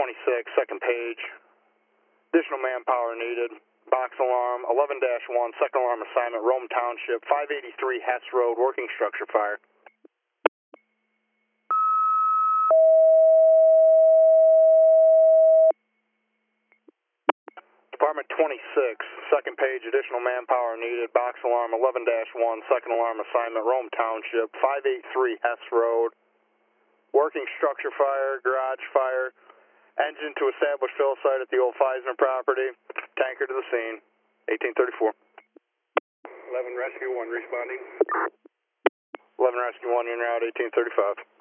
second page. Additional manpower needed. Box alarm, 11-1, second alarm assignment, Rome Township, 583 Hess Road, working structure fire. Department 26, second page, additional manpower needed. Box alarm, 11-1, second alarm assignment, Rome Township, 583 Hess Road, working structure fire, garage fire, engine to establish fill site at the old Feisner property, tanker to the scene, 1834. 11 Rescue 1 responding. 11 Rescue 1, in route 1835.